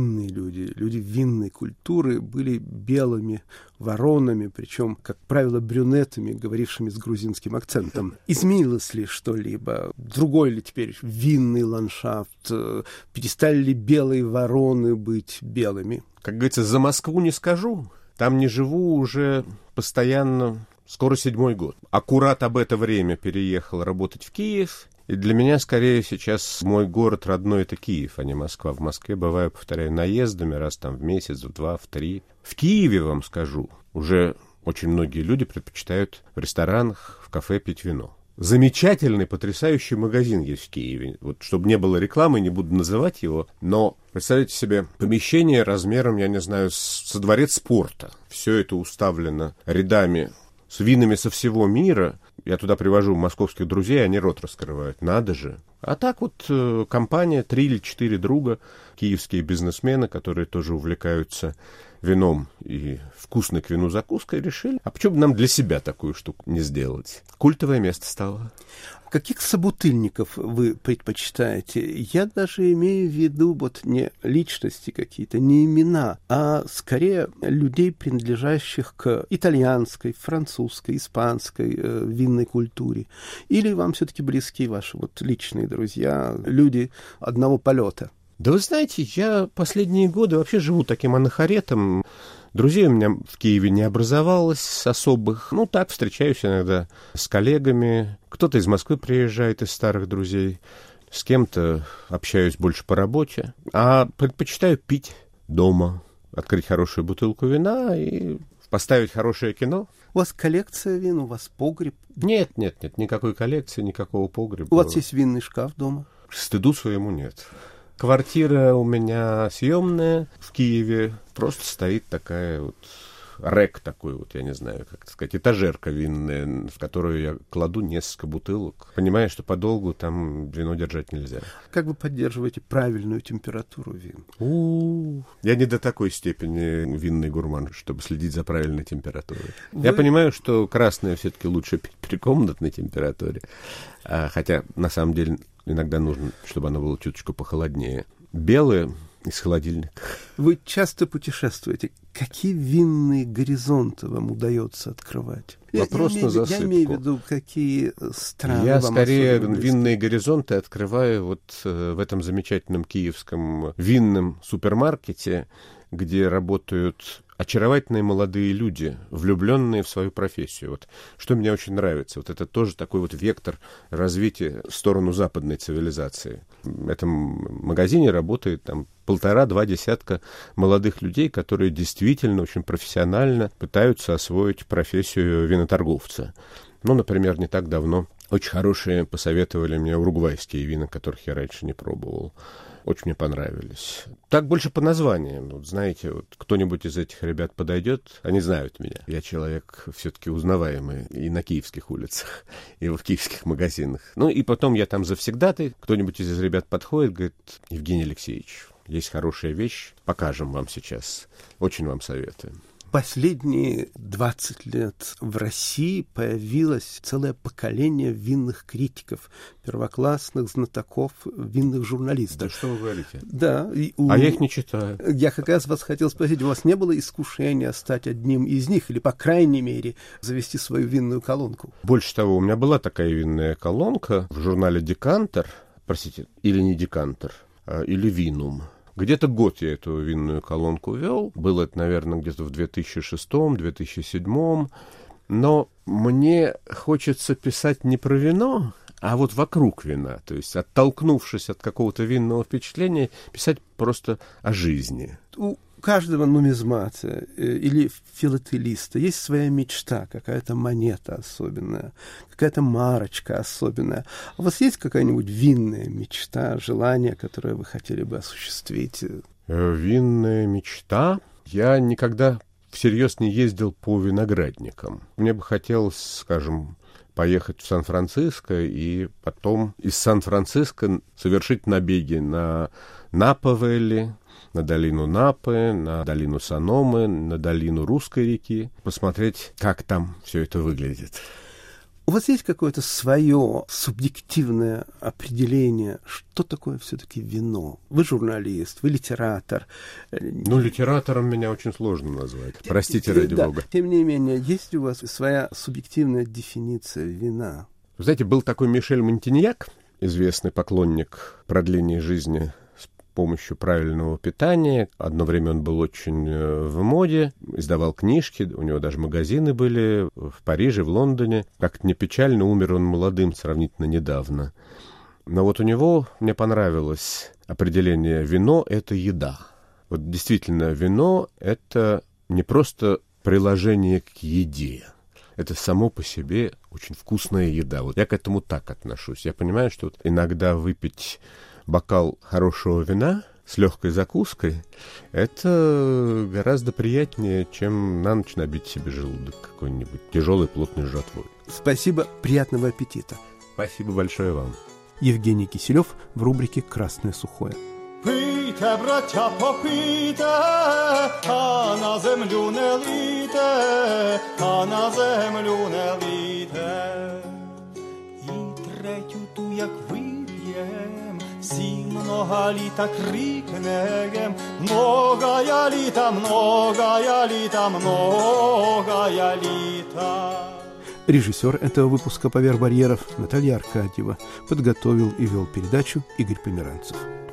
винной культуры были белыми воронами, причем, как правило, брюнетами, говорившими с грузинским акцентом. Изменилось ли что-либо? Другой ли теперь винный ландшафт? Перестали ли белые вороны быть белыми? Как говорится, за Москву не скажу. Там не живу уже постоянно. Скоро 7-й год. Аккурат об это время переехал работать в Киев. И для меня, скорее, сейчас мой город родной — это Киев, а не Москва. В Москве бываю, повторяю, наездами раз там в месяц, в 2, в 3. В Киеве, вам скажу, уже очень многие люди предпочитают в ресторанах, в кафе пить вино. Замечательный, потрясающий магазин есть в Киеве. Вот, чтобы не было рекламы, не буду называть его, но представляете себе помещение размером, я не знаю, со дворец спорта. Все это уставлено рядами с винами со всего мира. Я туда привожу московских друзей, они рот раскрывают. Надо же. А так вот компания, 3 или 4 друга, киевские бизнесмены, которые тоже увлекаются вином и вкусной к вину закуской, решили, а почему бы нам для себя такую штуку не сделать? Культовое место стало. Каких собутыльников вы предпочитаете? Я даже имею в виду вот не личности какие-то, не имена, а скорее людей, принадлежащих к итальянской, французской, испанской винной культуре. Или вам все-таки близки ваши вот личные друзья, люди одного полета? Да вы знаете, я последние годы вообще живу таким анахоретом. Друзей у меня в Киеве не образовалось особых. Так, встречаюсь иногда с коллегами. Кто-то из Москвы приезжает, из старых друзей. С кем-то общаюсь больше по работе. А предпочитаю пить дома, открыть хорошую бутылку вина и поставить хорошее кино. У вас коллекция вин, у вас погреб? Нет, никакой коллекции, никакого погреба. У вас есть винный шкаф дома? Стыду своему нет. Квартира у меня съемная в Киеве. Просто стоит такая вот рэк такой вот, я не знаю, как сказать, этажерка винная, в которую я кладу несколько бутылок. Понимаю, что подолгу там вино держать нельзя. Как вы поддерживаете правильную температуру вин? Я не до такой степени винный гурман, чтобы следить за правильной температурой. Я понимаю, что красное все-таки лучше пить при комнатной температуре. Хотя, на самом деле, иногда нужно, чтобы оно было чуточку похолоднее. Белое из холодильника. Вы часто путешествуете. Какие винные горизонты вам удается открывать? Вопрос на засыпку. Я имею в виду, какие страны Я вам скорее особенно близки? винные горизонты открываю вот в этом замечательном киевском винном супермаркете, где работают очаровательные молодые люди, влюбленные в свою профессию. Вот что мне очень нравится. Вот это тоже такой вот вектор развития в сторону западной цивилизации. В этом магазине работает там 1,5-2 десятка молодых людей, которые действительно очень профессионально пытаются освоить профессию виноторговца. Ну, например, не так давно очень хорошие посоветовали мне уругвайские вина, которых я раньше не пробовал. Очень мне понравились. Так больше по названиям. Вот, знаете, вот кто-нибудь из этих ребят подойдет, они знают меня. Я человек все-таки узнаваемый и на киевских улицах, и в киевских магазинах. Ну и потом я там завсегдатый. Кто-нибудь из ребят подходит, говорит: Евгений Алексеевич, есть хорошая вещь, покажем вам сейчас. Очень вам советую. Последние 20 лет в России появилось целое поколение винных критиков, первоклассных знатоков, винных журналистов. Да что вы говорите? Да. А я их не читаю. Я как раз вас хотел спросить, у вас не было искушения стать одним из них или, по крайней мере, завести свою винную колонку? Больше того, у меня была такая винная колонка в журнале «Декантер», простите, или не «Декантер», или «Винум». Где-то год я эту винную колонку вел. Было это, наверное, где-то в 2006-2007. Но мне хочется писать не про вино, а вот вокруг вина. То есть, оттолкнувшись от какого-то винного впечатления, писать просто о жизни. У каждого нумизмата или филателиста есть своя мечта, какая-то монета особенная, какая-то марочка особенная. А у вас есть какая-нибудь винная мечта, желание, которое вы хотели бы осуществить? Винная мечта? Я никогда всерьез не ездил по виноградникам. Мне бы хотелось, скажем, поехать в Сан-Франциско и потом из Сан-Франциско совершить набеги на Напа-Вэлли, на долину Напы, на долину Саномы, на долину Русской реки, посмотреть, как там все это выглядит. У вас есть какое-то свое субъективное определение, что такое все-таки вино? Вы журналист, вы литератор. Ну, литератором меня очень сложно назвать. Простите, ради бога. Тем не менее, есть ли у вас своя субъективная дефиниция вина? Вы знаете, был такой Мишель Монтиньяк, известный поклонник продления жизни с помощью правильного питания. Одно время он был очень в моде, издавал книжки, у него даже магазины были в Париже, в Лондоне. Как-то не печально, умер он молодым сравнительно недавно. Но вот у него, мне понравилось определение: вино — это еда. Вот действительно, вино — это не просто приложение к еде. Это само по себе очень вкусная еда. Вот я к этому так отношусь. Я понимаю, что вот иногда выпить бокал хорошего вина с легкой закуской — это гораздо приятнее, чем на ночь набить себе желудок какой-нибудь тяжелой плотной жратвой. Спасибо, приятного аппетита. Спасибо большое вам. Евгений Киселев в рубрике «Красное сухое». Пийте, браття, попийте, а на землю не лийте, а на землю не лийте. І третю ту, як вип'єм, всі много літа крикнем, многая літа, многая літа, многая літа. Режиссер этого выпуска «Поверх барьеров» Наталья Аркадьева. Подготовил и вел передачу Игорь Померанцев.